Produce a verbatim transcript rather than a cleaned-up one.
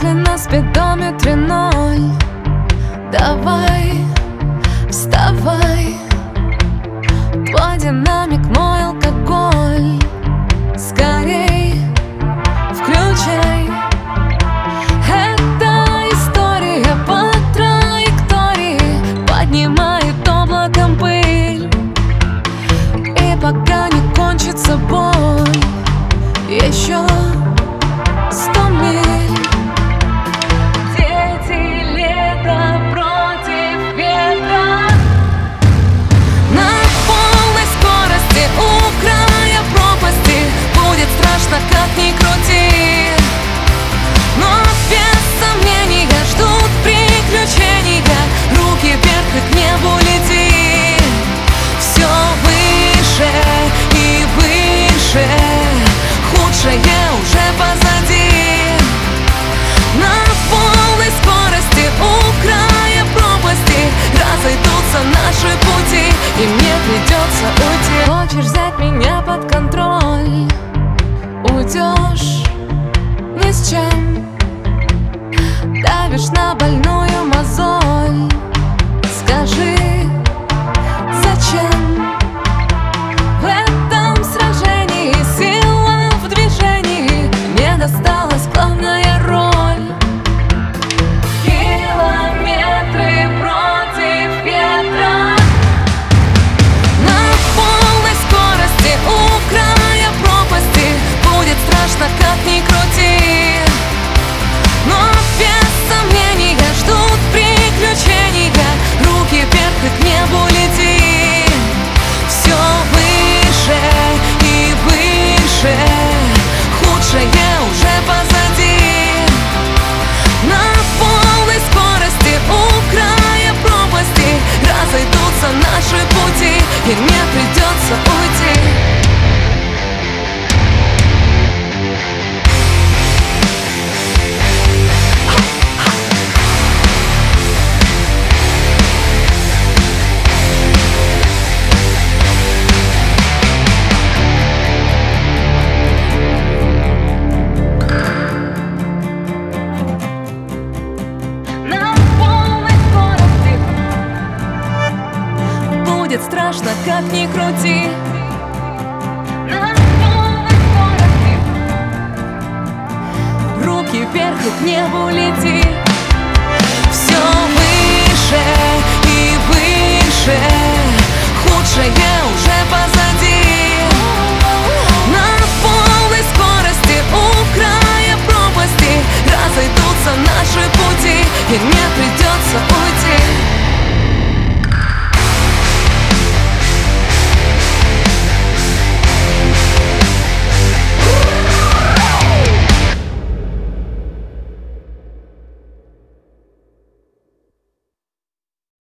Если на спидометре ноль, давай, вставай. Твой динамик, мой алкоголь, скорей включай. Это история по траектории, поднимает облаком пыль. И пока не кончится боль, еще сто миль. Дети, лето против ветра. На полной скорости у края пропасти. Будет страшно, как ни крути, но без сомнения ждут приключения. Руки вверх и к небу лети. Все выше и выше, худшее уже позади. На полной скорости у края пропасти разойдутся наши пути, и мне придется уйти. Хочешь взять меня под контроль? Уйдешь ни с чем. Давишь на больную мозоль. Скажи, зачем? В этом сражении сила в движении. Мне досталась главная роль. Километры против ветра. На полной скорости у края пропасти. Будет страшно, как ни крути, но без сомнения ждут приключения. Руки вверх и к небу лети. Все выше и выше, худшее уже позади. На полной скорости у края пропасти разойдутся наши пути, и мне придется уйти. Будет страшно, как ни крути. На полной скорости. Руки вверх и к небу лети. Все выше и выше, худшее уже позади. На полной скорости у края пропасти разойдутся наши пути, и мне придется уйти.